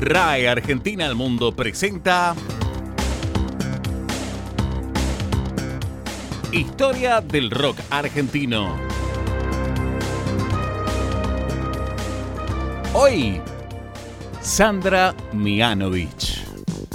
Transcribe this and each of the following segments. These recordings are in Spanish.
RAE Argentina al Mundo presenta Historia del Rock Argentino. Hoy, Sandra Mianovich.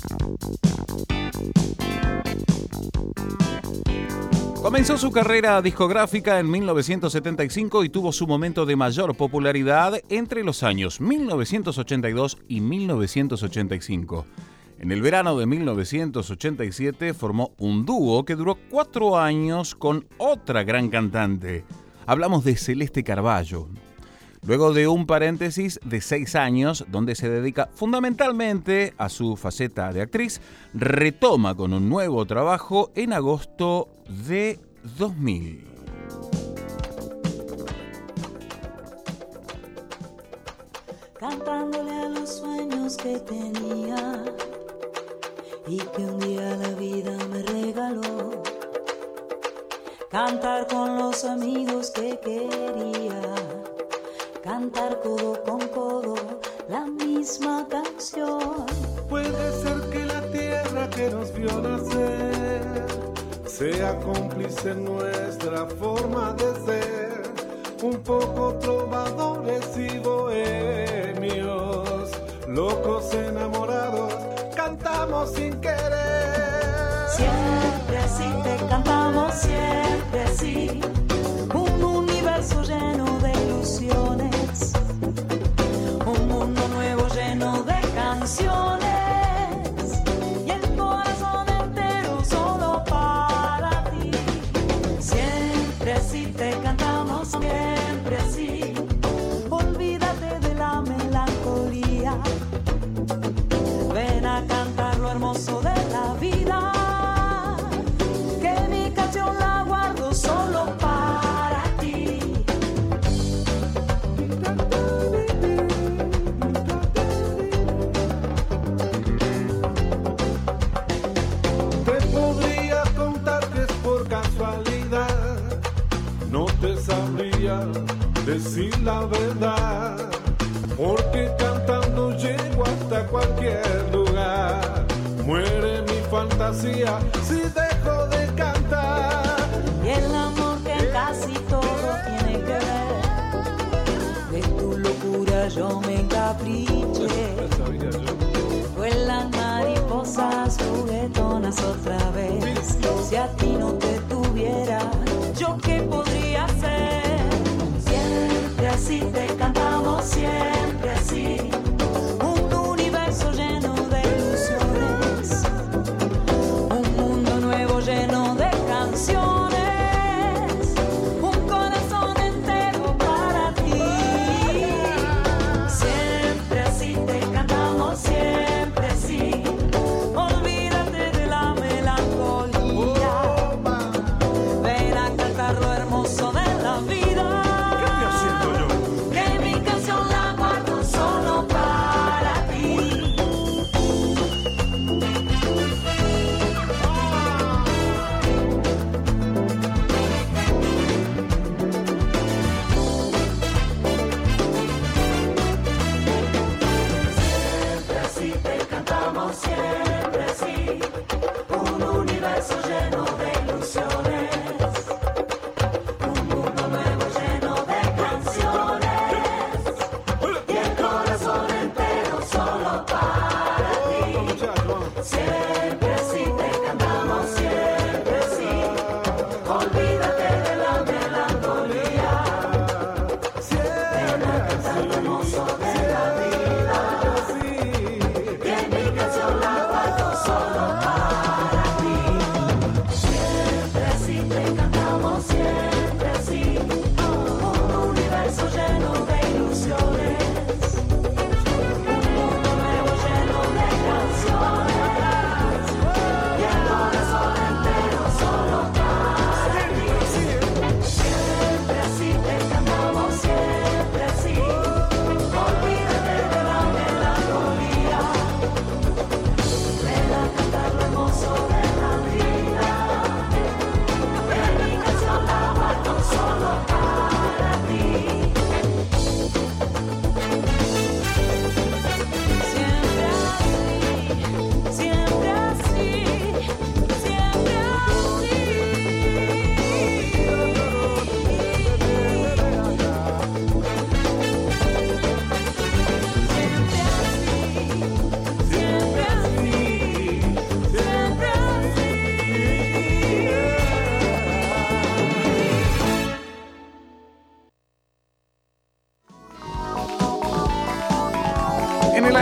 Comenzó su carrera discográfica en 1975 y tuvo su momento de mayor popularidad entre los años 1982 y 1985. En el verano de 1987 formó un dúo que duró 4 años con otra gran cantante. Hablamos de Celeste Carballo. Luego de un paréntesis de 6 años, donde se dedica fundamentalmente a su faceta de actriz, retoma con un nuevo trabajo en agosto de 2000. Cantándole a los sueños que tenía y que un día la vida me regaló. Cantar con los amigos que quería. Cantar codo con codo la misma canción. Puede ser que la tierra que nos vio nacer sea cómplice en nuestra forma de ser. Un poco trovadores y bohemios, locos enamorados, cantamos sin querer. Siempre así te cantamos, siempre así. Un universo lleno de ilusiones, un mundo nuevo lleno de canciones, y el corazón entero solo para ti. Siempre así te cantamos, siempre así. Olvídate de la melancolía, ven a cantar lo hermoso de la vida, que mi canción la guardo solo para ti. Te podría contar que es por casualidad, no te sabría decir la verdad, porque cantando llego hasta cualquier lugar. Muere mi fantasía si dejo de cantar. Y el amor que casi todo tiene que ver, de tu locura yo me encapriché. Vuelan mariposas juguetonas otra vez. Si a ti no te tuviera, ¿yo qué podría hacer? Siempre así te cantamos, siempre así. Un universo lleno de ilusiones, un mundo nuevo lleno de canciones, un corazón entero para ti. Siempre así te cantamos, siempre así. Olvídate de la melancolía,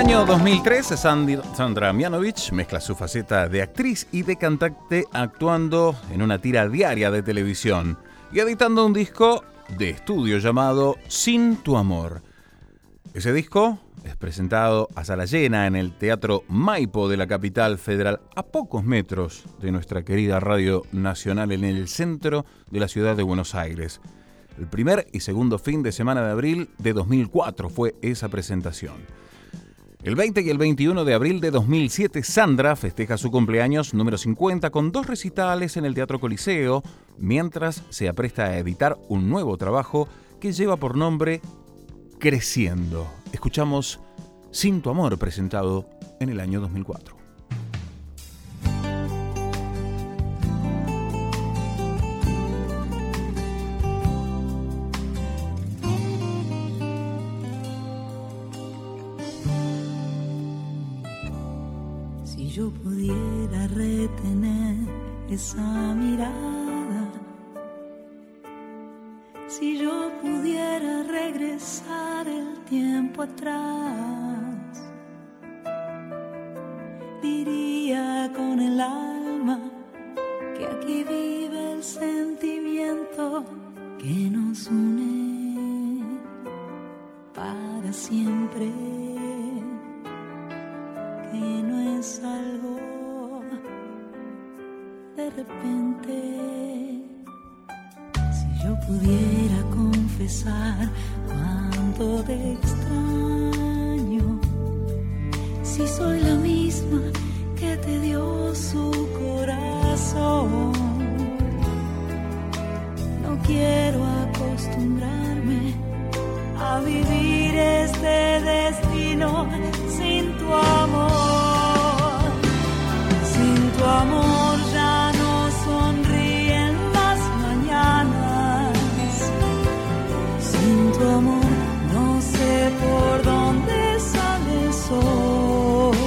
año 2003, Sandra Mianovich mezcla su faceta de actriz y de cantante actuando en una tira diaria de televisión y editando un disco de estudio llamado Sin tu amor. Ese disco es presentado a sala llena en el Teatro Maipo de la capital federal, a pocos metros de nuestra querida Radio Nacional en el centro de la ciudad de Buenos Aires. El primer y segundo fin de semana de abril de 2004 fue esa presentación. El 20 y el 21 de abril de 2007, Sandra festeja su cumpleaños número 50 con 2 recitales en el Teatro Coliseo, mientras se apresta a editar un nuevo trabajo que lleva por nombre Creciendo. Escuchamos Sin tu amor, presentado en el año 2004. Si yo pudiera retener esa mirada, si yo pudiera regresar el tiempo atrás, diría con el alma que aquí vive el sentimiento que nos une para siempre, que no es algo de repente. Si yo pudiera confesar cuánto te extraño, si soy la misma que te dio su corazón, no quiero acostumbrarme a vivir este destino sin tu amor. Sin tu amor ya no sonríen las mañanas. Sin tu amor no sé por dónde sale el sol.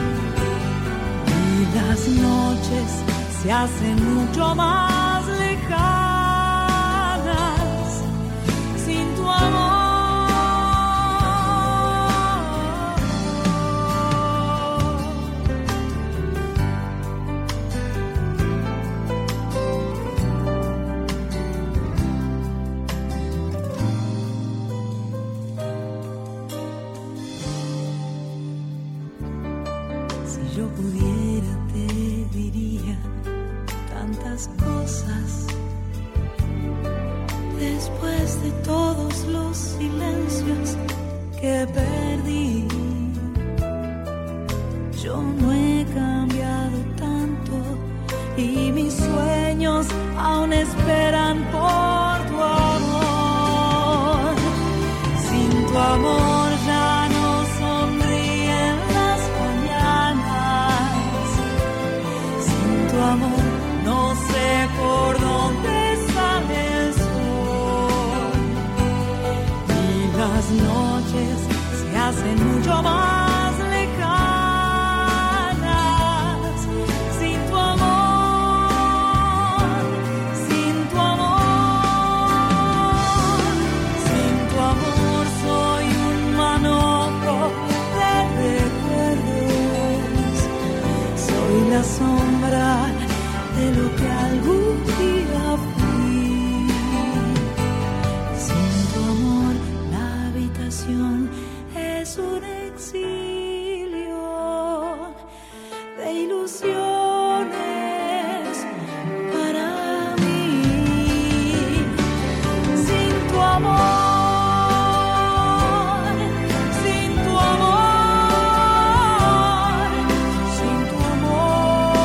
Y las noches se hacen mucho más lejanas. Sin tu amor. Si yo pudiera te diría tantas cosas. Después de todos los silencios que perdí, yo no he cambiado tanto y mis sueños aún esperan por tu amor. Sin tu amor ya no sonríen las mañanas. Sin tu amor no sé por dónde sale el sol. Y las noches se hacen mucho más lejanas. Sin tu amor, sin tu amor, sin tu amor soy un manojo de recuerdos. Soy la sombra de lo que algún día fui. Sin tu amor la habitación es un exilio de ilusiones para mí. Sin tu amor, sin tu amor, sin tu amor.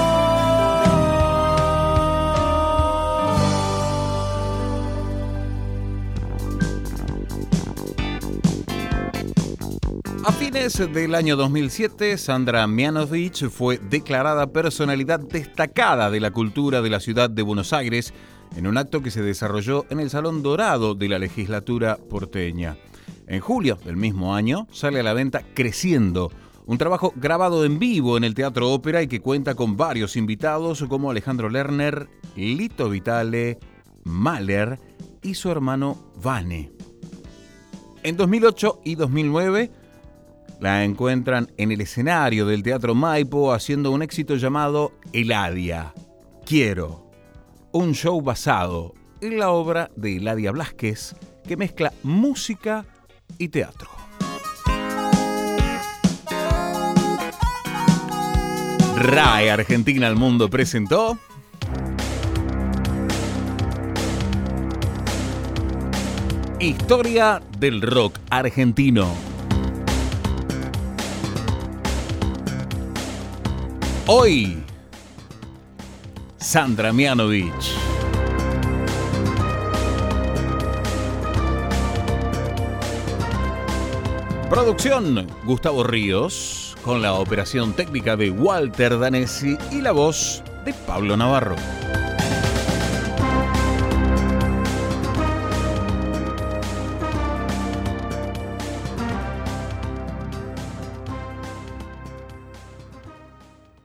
A fines del año 2007, Sandra Mianovich fue declarada personalidad destacada de la cultura de la ciudad de Buenos Aires en un acto que se desarrolló en el Salón Dorado de la legislatura porteña. En julio del mismo año sale a la venta Creciendo, un trabajo grabado en vivo en el Teatro Ópera y que cuenta con varios invitados como Alejandro Lerner, Lito Vitale, Mahler y su hermano Vane. En 2008 y 2009 La encuentran en el escenario del Teatro Maipo haciendo un éxito llamado Eladia. Quiero. Un show basado en la obra de Eladia Blasquez que mezcla música y teatro. RAE Argentina al Mundo presentó Historia del rock argentino. Hoy, Sandra Mianovich. Producción, Gustavo Ríos, con la operación técnica de Walter Danesi y la voz de Pablo Navarro.